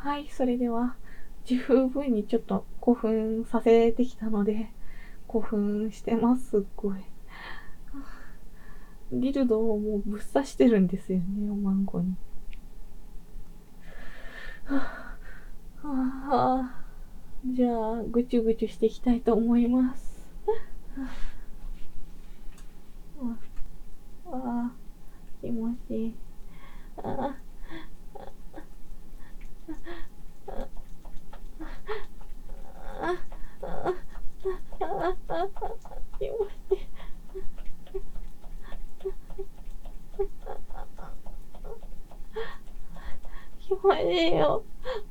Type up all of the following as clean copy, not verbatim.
はい、それでは十分にちょっと興奮させてきたので、興奮してます、すっごい。ディルドをもうぶっ刺してるんですよね、おまんこに。じゃあ、ぐちゅぐちゅしていきたいと思います。気持ちいい。気持ちいい。気持ちいいよ。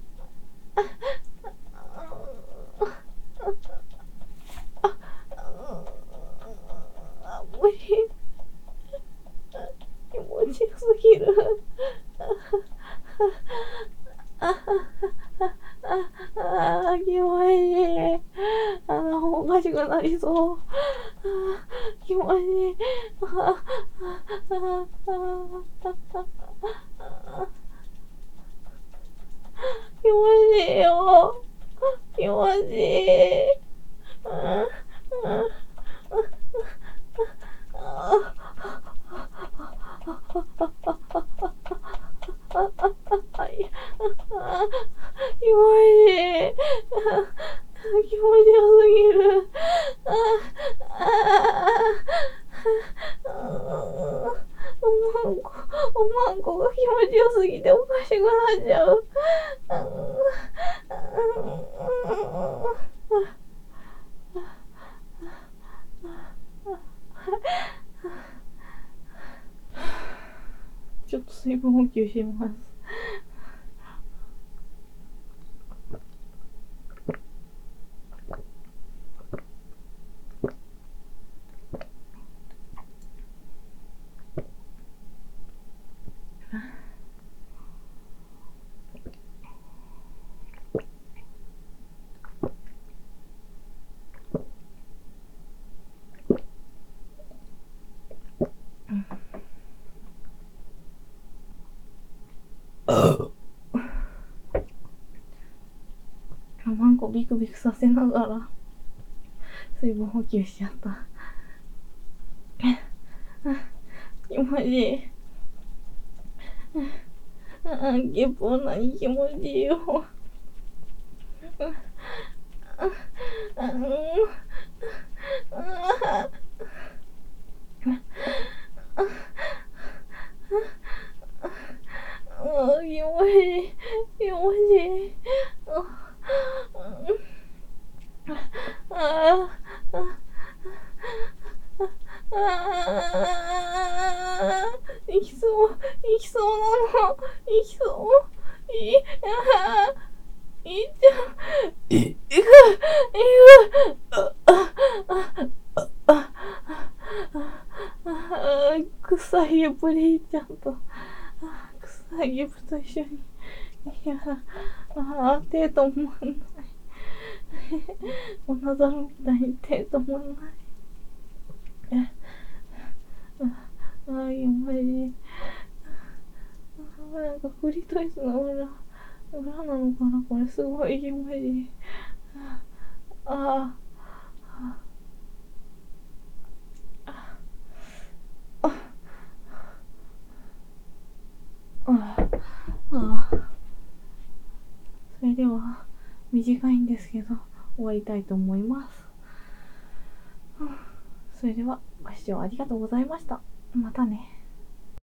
無理。気持ちよすぎる。気持ちいい。おかしくなりそう。気持ちいい。気持ちいいよ。気持ちいい。気持ちいい。気持ちよすぎる。おまんこが気持ちよすぎておかしくなっちゃう。ちょっと水分補給します。おまんこビクビクさせながら水分補給しちゃった。気持ちいい。ゲップ何気持ちいいよ。気持ちいい。気持ちいい。行きそう、行きそうなの、行きそう、いっちゃう、行く、臭いゲップでいっちゃうと、臭いゲップと一緒に、いや、手と思わない。おなざるみたいに手と思わない。気持ちいい。なんかクリトリスの裏なのかな、これすごい気持ちいい。それでは短いんですけど終わりたいと思います。それではご視聴ありがとうございました。またね。